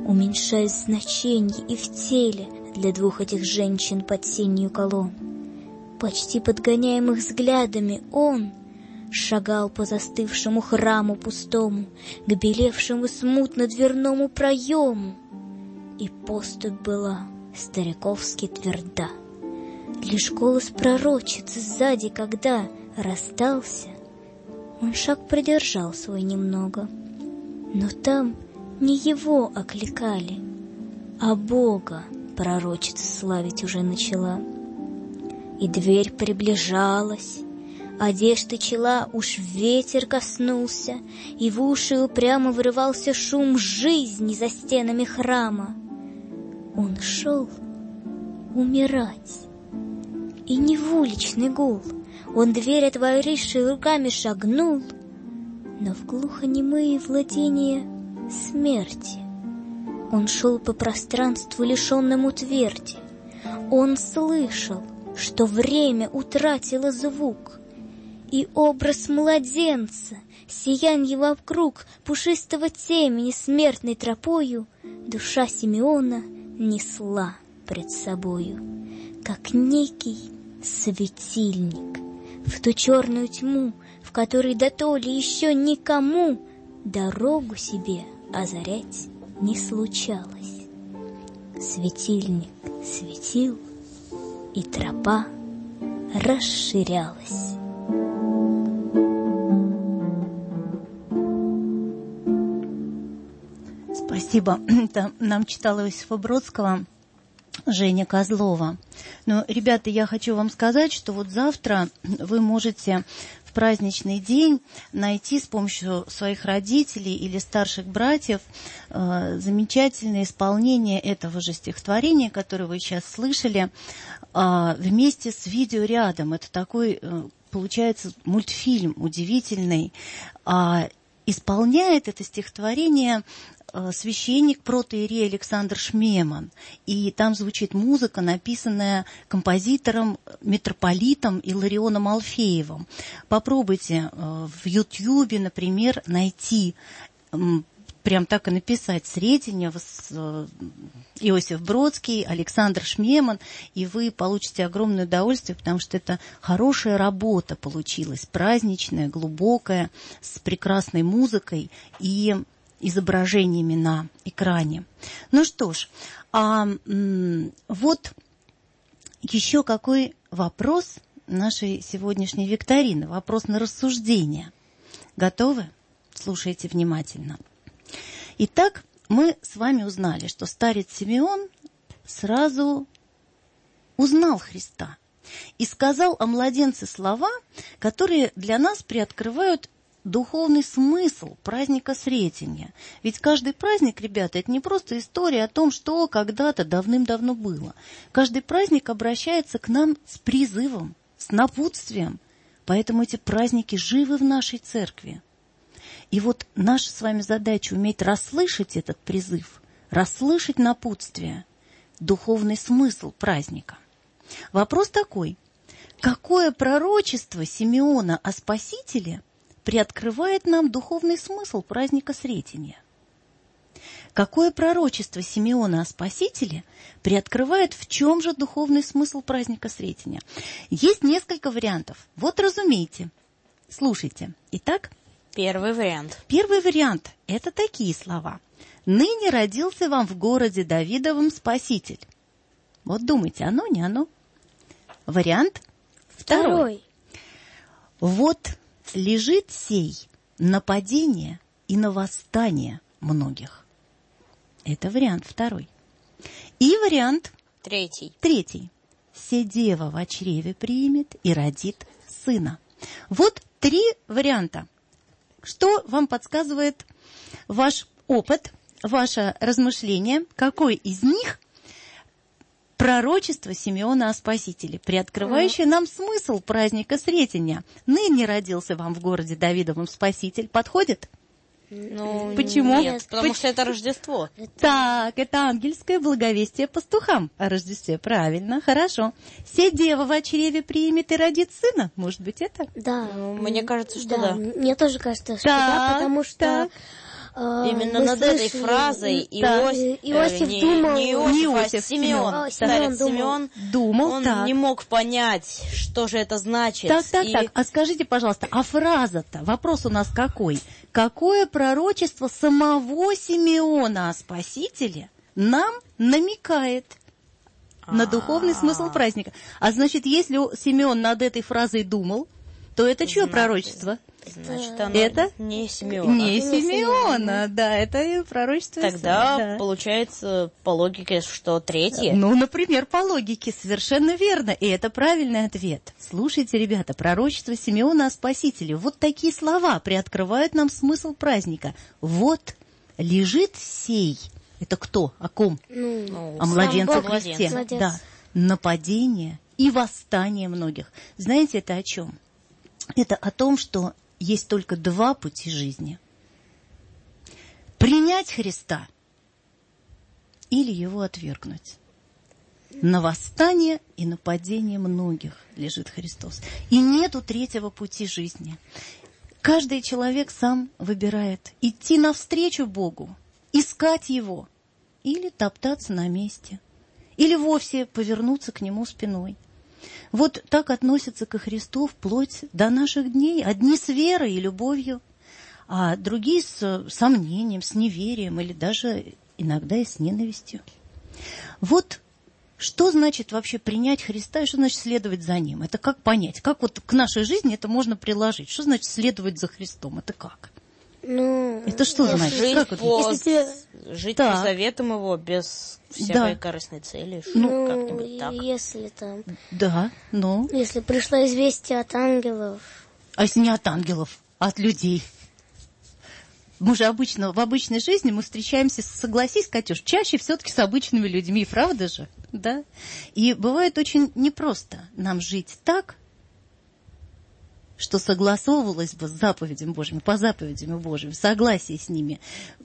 уменьшаясь значение и в теле для двух этих женщин под сенью колонн. Почти подгоняемых взглядами он шагал по застывшему храму пустому, к белевшему смутно дверному проему, и поступь была стариковски тверда. Лишь голос пророчицы сзади, когда расстался, он шаг продержал свой немного. Но там не его окликали, а Бога пророчица славить уже начала. И дверь приближалась, одежды чела уж ветер коснулся, и в уши упрямо вырывался шум жизни за стенами храма. Он шел умирать, и не в уличный гул. Он дверь отворившей руками шагнул, но в глухонемые владения смерти. Он шел по пространству, лишенному тверди. Он слышал, что время утратило звук, и образ младенца, сиянье вокруг пушистого темени смертной тропою, душа Симеона несла пред собою, как некий светильник, в ту черную тьму, в которой дотоле еще никому дорогу себе озарять не случалось. Светильник светил, и тропа расширялась. Спасибо. Это нам читала Иосифа Бродского Женя Козлова. Но, ребята, я хочу вам сказать, что вот завтра вы можете в праздничный день найти с помощью своих родителей или старших братьев замечательное исполнение этого же стихотворения, которое вы сейчас слышали, вместе с видеорядом. Это такой, получается, мультфильм удивительный. Исполняет это стихотворение священник протоиерей Александр Шмеман. И там звучит музыка, написанная композитором, митрополитом Илларионом Алфеевым. Попробуйте в Ютьюбе, например, найти, прям так и написать, Сретенев, Иосиф Бродский, Александр Шмеман, и вы получите огромное удовольствие, потому что это хорошая работа получилась, праздничная, глубокая, с прекрасной музыкой и изображениями на экране. Ну что ж, вот еще какой вопрос нашей сегодняшней викторины, вопрос на рассуждение. Готовы? Слушайте внимательно. Итак, мы с вами узнали, что старец Симеон сразу узнал Христа и сказал о младенце слова, которые для нас приоткрывают духовный смысл праздника Сретения. Ведь каждый праздник, ребята, это не просто история о том, что когда-то давным-давно было. Каждый праздник обращается к нам с призывом, с напутствием. Поэтому эти праздники живы в нашей церкви. И вот наша с вами задача уметь расслышать этот призыв, расслышать напутствие, духовный смысл праздника. Вопрос такой: какое пророчество Симеона о Спасителе приоткрывает нам духовный смысл праздника Сретения? Какое пророчество Симеона о Спасителе приоткрывает в чем же духовный смысл праздника Сретения? Есть несколько вариантов. Вот разумейте. Слушайте. Итак, первый вариант. Первый вариант – это такие слова. «Ныне родился вам в городе Давидовом Спаситель». Вот думайте, оно, не оно? Вариант второй. «Вот лежит сей на падение и на восстание многих». Это вариант второй. И вариант третий. «Се дева во чреве примет и родит сына». Вот три варианта. Что вам подсказывает ваш опыт, ваше размышление? Какой из них пророчество Симеона о Спасителе, приоткрывающее нам смысл праздника Сретения? «Ныне родился вам в городе Давидовом Спаситель». Подходит? Ну, почему? Нет, потому что это Рождество. Так, это ангельское благовестие пастухам о Рождестве. Правильно, хорошо. «Се дева во чреве примет и родит сына». Может быть, это? Да. Ну, мне кажется, что да. Мне тоже кажется, что да, потому что Именно над этой фразой Иосиф думал... Не Иосиф, а Симеон. Старец Симеон думал, он так. не мог понять, что же это значит. Так. А скажите, пожалуйста, а фраза-то, вопрос у нас какой? Какое пророчество самого Симеона о Спасителе нам намекает на духовный смысл праздника? А значит, если Симеон над этой фразой думал, то это чье пророчество? Значит, оно это не Симеона. Не Симеона, да, это пророчество. Тогда получается по логике, что третье. Ну, например, по логике, совершенно верно. И это правильный ответ. Слушайте, ребята, пророчество Симеона о Спасителе. Вот такие слова приоткрывают нам смысл праздника. Вот лежит сей. Это кто? О ком? О младенце Христе. Младенец. Да. Нападение и восстание многих. Знаете, это о чем? Это о том, что есть только два пути жизни. Принять Христа или его отвергнуть. На восстание и нападение многих лежит Христос. И нету третьего пути жизни. Каждый человек сам выбирает идти навстречу Богу, искать Его, или топтаться на месте, или вовсе повернуться к Нему спиной. Вот так относятся ко Христу вплоть до наших дней. Одни с верой и любовью, а другие с сомнением, с неверием или даже иногда и с ненавистью. Вот что значит вообще принять Христа и что значит следовать за Ним? Это как понять? Как вот к нашей жизни это можно приложить? Что значит следовать за Христом? Это как? Это что значит? Жить по заветам Его без всякой корыстной цели. Как-нибудь так. Если там... Да, ну... Если пришло известие от ангелов... А если не от ангелов, а от людей? Мы же в обычной жизни мы встречаемся, согласись, Катюш, чаще все-таки с обычными людьми, правда же? Да? И бывает очень непросто нам жить так, что согласовывалось бы с заповедями Божьими, по заповедям Божьим, в согласии с ними,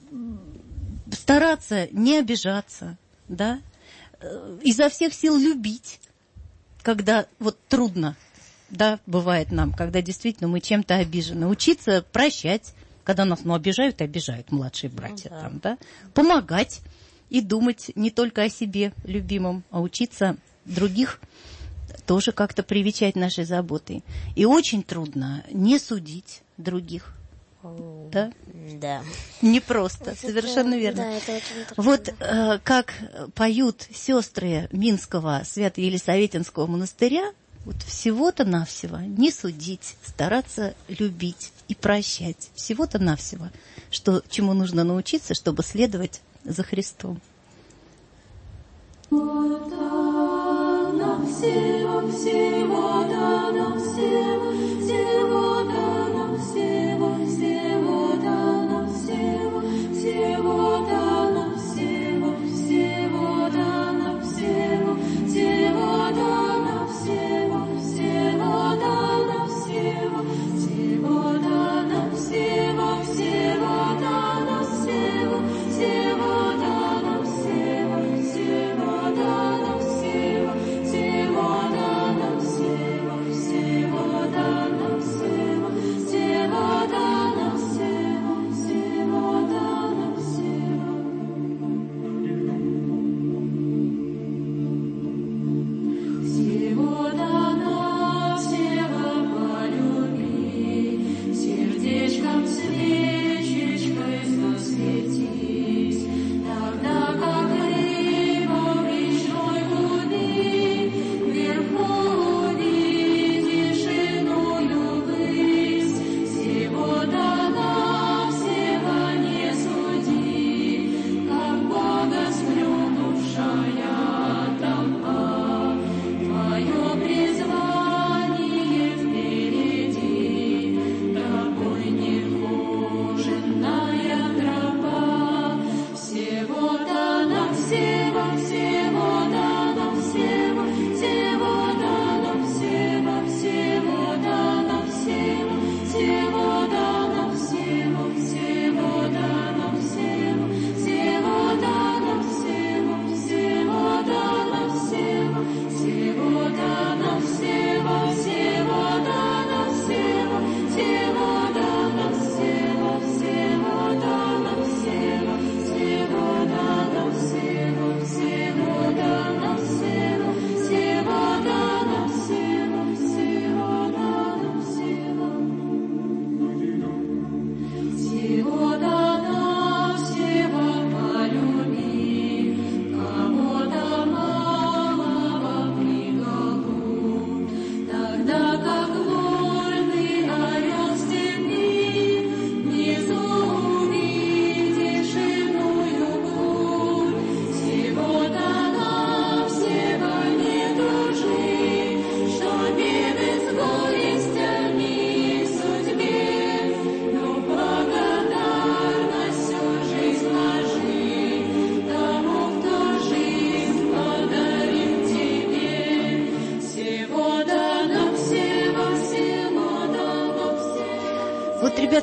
стараться не обижаться, да, изо всех сил любить, когда вот трудно, да, бывает нам, когда действительно мы чем-то обижены, учиться прощать, когда нас, обижают младшие братья, там, да, помогать и думать не только о себе любимом, а учиться других тоже как-то привечать нашей заботой. И очень трудно не судить других. Да? Да. Непросто, совершенно верно. Да, это очень трудно. Вот как поют сестры Минского Свято-Елисаветинского монастыря, вот всего-то навсего не судить, стараться любить и прощать. Всего-то навсего, чему нужно научиться, чтобы следовать за Христом. Всего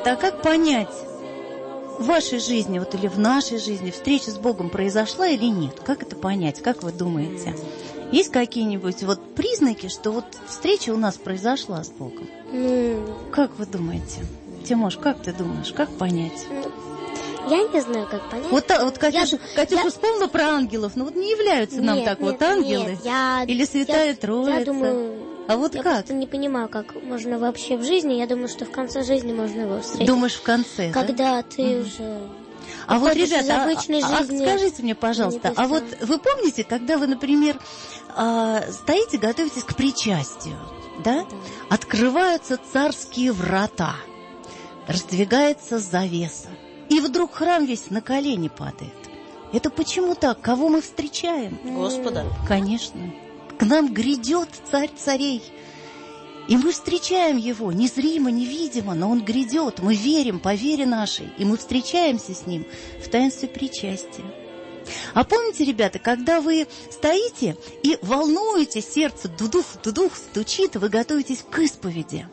ребята, а как понять, в вашей жизни вот, или в нашей жизни встреча с Богом произошла или нет? Как это понять? Как вы думаете? Есть какие-нибудь вот признаки, что вот встреча у нас произошла с Богом? Как вы думаете? Тимош, как ты думаешь, как понять? Я не знаю, как понять. Вот Катюша вспомнила про ангелов, но вот не являются нам так вот ангелы или Святая Троица. Я думаю, а вот я как? просто не понимаю, как можно вообще в жизни. Я думаю, что в конце жизни можно его встретить. Думаешь, в конце, когда ты уже... А вот, ребята, жизни, скажите мне, пожалуйста, а вот вы помните, когда вы, например, стоите, готовитесь к причастию, да? Открываются царские врата, раздвигается завеса, и вдруг храм весь на колени падает. Это почему так? Кого мы встречаем? Господа. Конечно. К нам грядет царь царей. И мы встречаем его незримо, невидимо, но он грядет. Мы верим по вере нашей, и мы встречаемся с ним в таинстве причастия. А помните, ребята, когда вы стоите и волнуете сердце, дудух стучит, вы готовитесь к исповеди.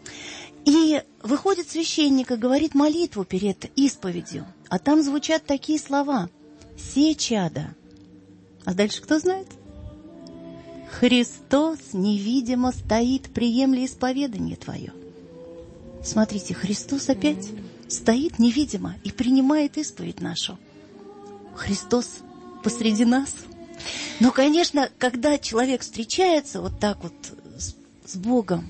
И выходит священник и говорит молитву перед исповедью, а там звучат такие слова: «Се чада». А дальше кто знает? «Христос невидимо стоит, приемли исповедание твое». Смотрите, Христос опять стоит невидимо и принимает исповедь нашу. Христос посреди нас. Но, конечно, когда человек встречается вот так вот с Богом,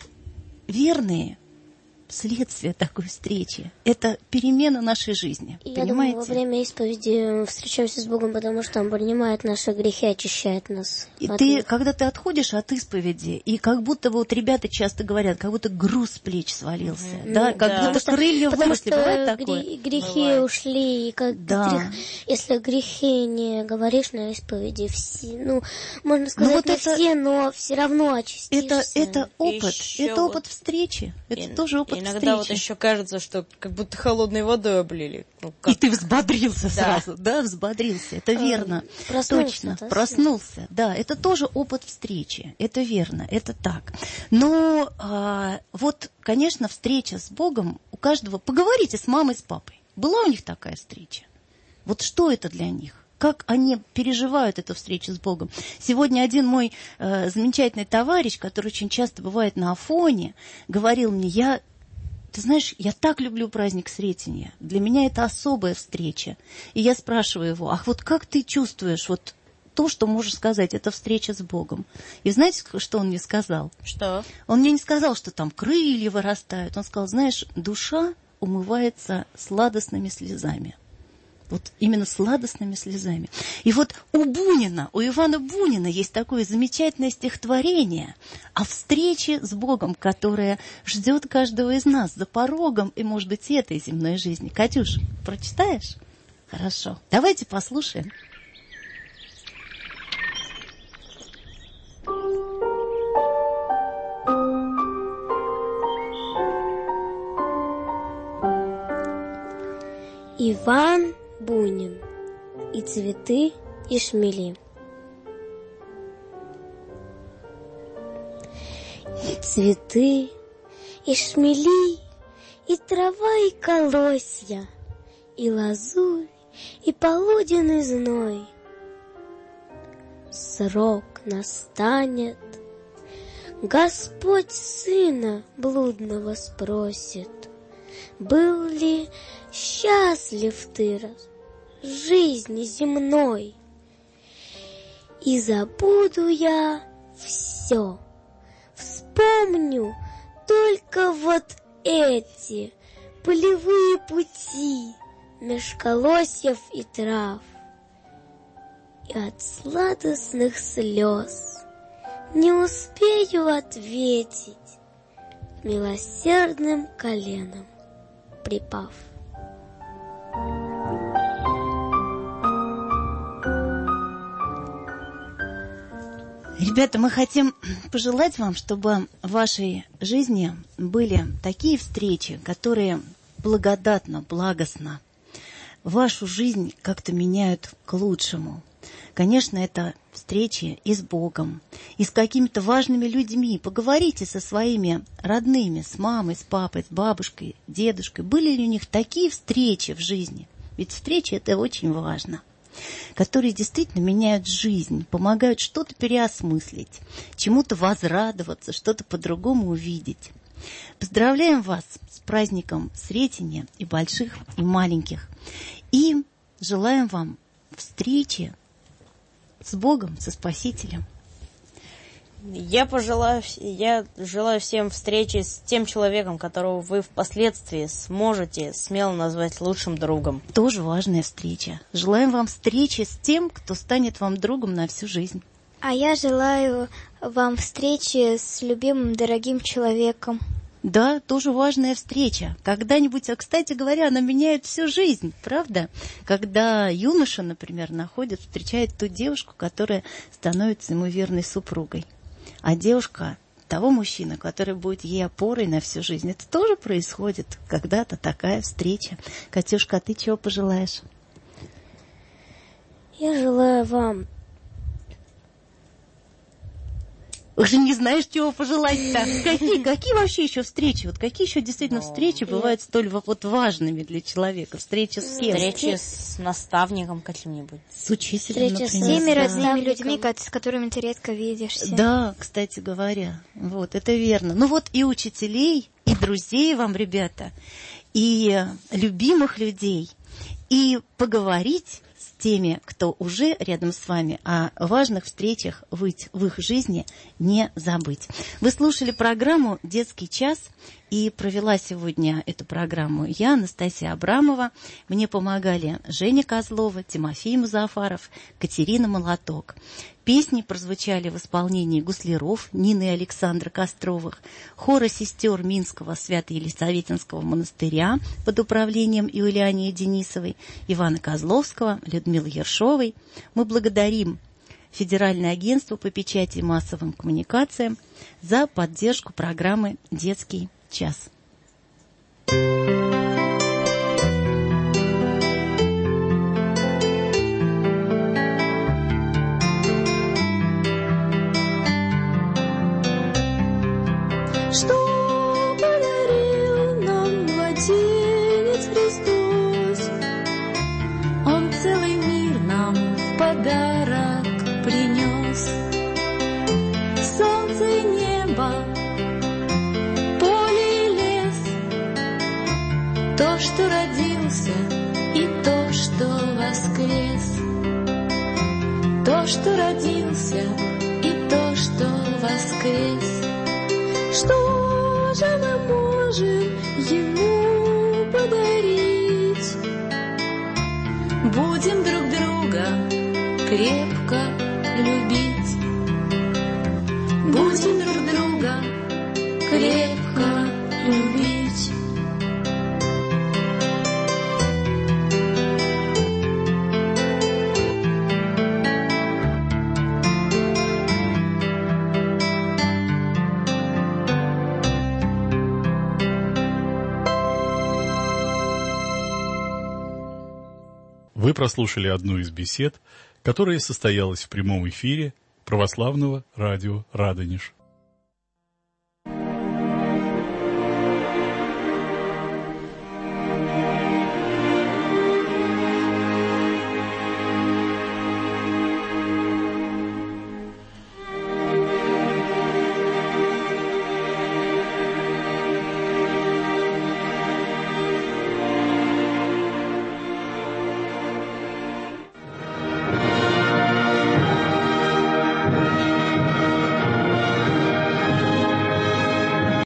верные следствие такой встречи – это перемена нашей жизни. И понимаете? Я думаю, во время исповеди встречаемся с Богом, потому что Он принимает наши грехи, очищает нас. И когда ты отходишь от исповеди, и как будто вот ребята часто говорят, как будто груз с плеч свалился, да, как будто крылья выросли, бывает такое? Грехи ушли, и если грехи не говоришь на исповеди, все, можно сказать, вот все, но все равно очистишься. Это опыт встречи, это тоже опыт. Иногда вот еще кажется, что как будто холодной водой облили. И ты взбодрился сразу, да, взбодрился, это верно. Проснулся, да, это тоже опыт встречи, это верно, это так. Но вот, конечно, встреча с Богом у каждого, поговорите с мамой, с папой, была у них такая встреча? Вот что это для них? Как они переживают эту встречу с Богом. Сегодня один мой замечательный товарищ, который очень часто бывает на Афоне, говорил мне: ты знаешь, я так люблю праздник Сретения. Для меня это особая встреча. И я спрашиваю его: ах, вот как ты чувствуешь вот то, что можешь сказать, это встреча с Богом? И знаете, что он мне сказал? Что? Он мне не сказал, что там крылья вырастают. Он сказал: знаешь, душа умывается сладостными слезами. Вот именно сладостными слезами. И вот у Ивана Бунина есть такое замечательное стихотворение о встрече с Богом, которое ждет каждого из нас за порогом и, может быть, этой земной жизни. Катюш, прочитаешь? Хорошо. Давайте послушаем. Иван Бунин и цветы, и шмели. И цветы, и шмели, и трава, и колосья, и лазурь, и полуденный зной. Срок настанет, Господь сына блудного спросит: был ли счастлив ты жизни земной? И забуду я все, вспомню только вот эти полевые пути меж колосьев и трав, и от сладостных слез не успею ответить, милосердным коленом припав. Ребята, мы хотим пожелать вам, чтобы в вашей жизни были такие встречи, которые благодатно, благостно вашу жизнь как-то меняют к лучшему. Конечно, это встречи и с Богом, и с какими-то важными людьми. Поговорите со своими родными, с мамой, с папой, с бабушкой, дедушкой. Были ли у них такие встречи в жизни? Ведь встречи – это очень важно. Которые действительно меняют жизнь, помогают что-то переосмыслить, чему-то возрадоваться, что-то по-другому увидеть. Поздравляем вас с праздником Сретения и больших, и маленьких. И желаем вам встречи с Богом, со Спасителем. Я желаю всем встречи с тем человеком, которого вы впоследствии сможете смело назвать лучшим другом. Тоже важная встреча. Желаем вам встречи с тем, кто станет вам другом на всю жизнь. А я желаю вам встречи с любимым, дорогим человеком. Да, тоже важная встреча. Когда-нибудь, кстати говоря, она меняет всю жизнь, правда? Когда юноша, например, встречает ту девушку, которая становится ему верной супругой. А девушка того мужчины, который будет ей опорой на всю жизнь. Это тоже происходит когда-то, такая встреча. Катюшка, а ты чего пожелаешь? Я желаю вам... Уже не знаешь, чего пожелать-то. Какие вообще еще встречи? Вот какие еще действительно встречи бывают столь важными для человека? Встреча с кем? Встречи с наставником каким-нибудь. С учителем, например. С теми родными людьми, с которыми ты редко видишься. Да, кстати говоря. Вот, это верно. Ну вот и учителей, и друзей вам, ребята, и любимых людей, и поговорить с теми, кто уже рядом с вами, о важных встречах в их жизни не забыть. Вы слушали программу «Детский час», и провела сегодня эту программу я, Анастасия Абрамова. Мне помогали Женя Козлова, Тимофей Музафаров, Катерина Молоток. Песни прозвучали в исполнении гусляров Нины и Александра Костровых, хора сестер Минского Свято-Елисаветинского монастыря под управлением Юлиании Денисовой, Ивана Козловского, Людмилы Ершовой. Мы благодарим Федеральное агентство по печати и массовым коммуникациям за поддержку программы «Детский час». Что подарил нам младенец Христос? Он целый мир нам в подарок принес. Солнце и небо, поле и лес, то, что родился, и то, что воскрес. То, что родился, и то, что воскрес. Что же мы можем ему подарить? Будем друг друга крепко любить. Будем друг друга крепко любить. Вы прослушали одну из бесед, которая состоялась в прямом эфире православного радио «Радонеж».